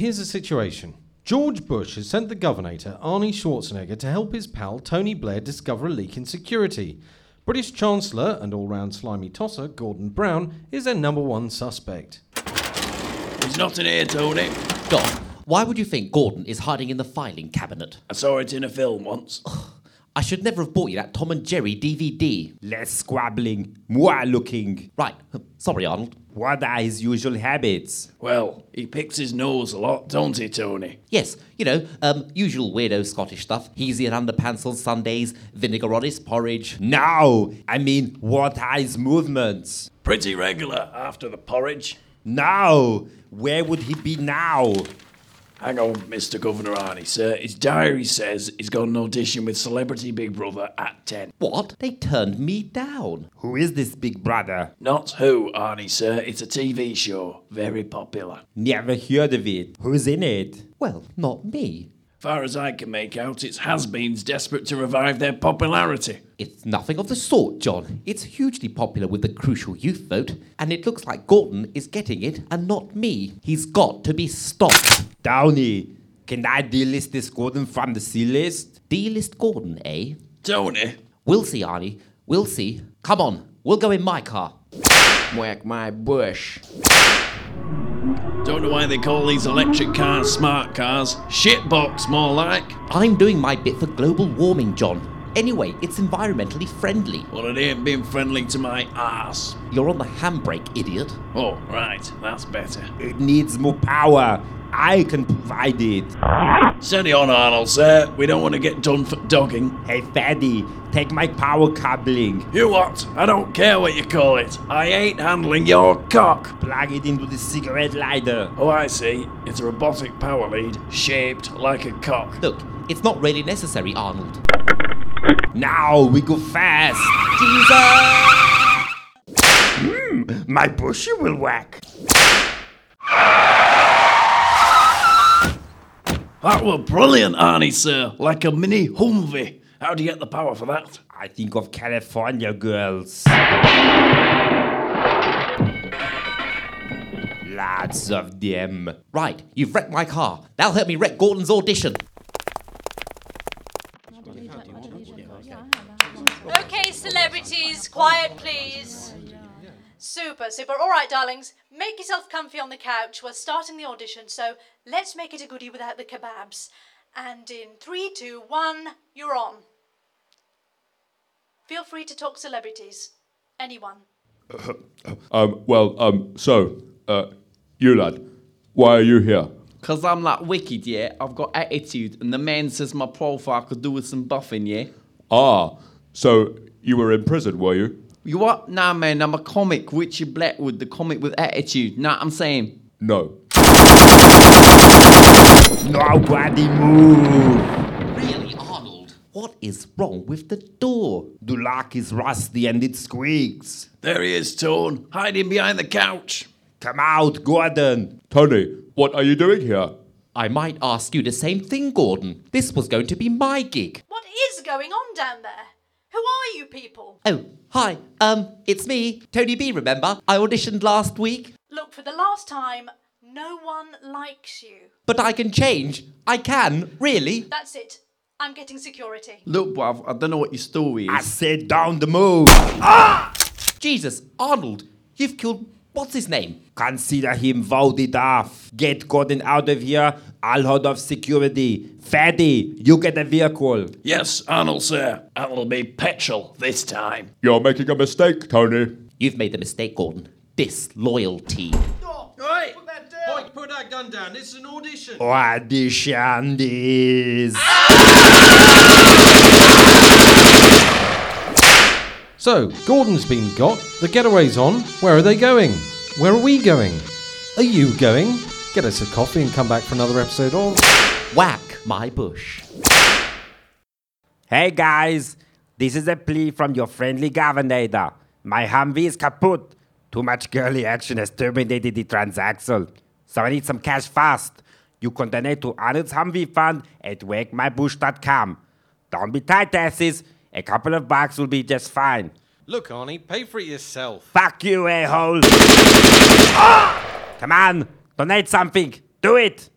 here's the situation. George Bush has sent the Governor, Arnie Schwarzenegger, to help his pal Tony Blair discover a leak in security. British Chancellor and all-round slimy tosser Gordon Brown is their number one suspect. He's not in here, Tony. Don, why would you think Gordon is hiding in the filing cabinet? I saw it in a film once. I should never have bought you that Tom and Jerry DVD. Less squabbling, more looking. Right, sorry Arnold. What are his usual habits? Well, he picks his nose a lot, don't he, Tony? Yes, usual weirdo Scottish stuff. Easy and underpants on Sundays, vinegar on his porridge. No, I mean, what are his movements? Pretty regular after the porridge. No, where would he be now? Hang on, Mr. Governor Arnie, sir. His diary says he's got an audition with Celebrity Big Brother at 10. What? They turned me down. Who is this big brother? Not who, Arnie, sir. It's a TV show. Very popular. Never heard of it. Who's in it? Well, not me. Far as I can make out, it's has-beens desperate to revive their popularity. It's nothing of the sort, John. It's hugely popular with the crucial youth vote, and it looks like Gordon is getting it and not me. He's got to be stopped. Downey, can I delist this Gordon from the C-list? Delist Gordon, eh? Tony? We'll see, Arnie. We'll see. Come on, we'll go in my car. Whack my bush. Don't know why they call these electric cars smart cars. Shitbox, more like. I'm doing my bit for global warming, John. Anyway, it's environmentally friendly. Well, it ain't been friendly to my arse. You're on the handbrake, idiot. Oh, right. That's better. It needs more power. I can provide it. Steady on, Arnold, sir. We don't want to get done for dogging. Hey, Faddy, take my power coupling. You what? I don't care what you call it. I ain't handling your cock. Plug it into the cigarette lighter. Oh, I see. It's a robotic power lead shaped like a cock. Look, it's not really necessary, Arnold. Now we go fast. Jesus! My bushy will whack. That were brilliant, Arnie, sir. Like a mini Humvee. How'd you get the power for that? I think of California girls. Lots of them. Right, you've wrecked my car. That'll help me wreck Gordon's audition. Okay, celebrities, quiet please. Super. All right, darlings, make yourself comfy on the couch. We're starting the audition, so let's make it a goodie without the kebabs. And in 3, 2, 1, you're on. Feel free to talk celebrities. Anyone. You lad, why are you here? Cause I'm like wicked, yeah. I've got attitude, and the man says my profile could do with some buffing, yeah. Ah, so you were in prison, were you? You what? Nah, man, I'm a comic. Richard Blackwood, the comic with attitude. Nah, I'm saying. No. Nobody move. Really, Arnold? What is wrong with the door? The lock is rusty and it squeaks. There he is, Tone, hiding behind the couch. Come out, Gordon. Tony, what are you doing here? I might ask you the same thing, Gordon. This was going to be my gig. What is going on down there? Who are you people? Oh, hi. It's me, Tony B, remember? I auditioned last week. Look, for the last time, no one likes you. But I can change. I can, really. That's it. I'm getting security. Look, bruv, I don't know what your story I is. said down the move. Jesus, Arnold, you've killed... What's his name? Consider him voted off. Get Gordon out of here. I'll hold off security. Fatty, you get a vehicle. Yes, Arnold, sir. That'll be petrol this time. You're making a mistake, Tony. You've made the mistake, Gordon. Disloyalty. Hey! Boy, put that gun down. This is an audition. Audition this. So, Gordon's been got, the getaway's on. Where are they going? Where are we going? Are you going? Get us a coffee and come back for another episode of... Whack my bush. Hey guys, this is a plea from your friendly governor. My Humvee is kaput. Too much girly action has terminated the transaxle. So I need some cash fast. You can donate to Arnold's Humvee fund at whackmybush.com. Don't be tight asses. A couple of bucks will be just fine. Look, Arnie, pay for it yourself. Fuck you, a-hole. Come on, donate something. Do it.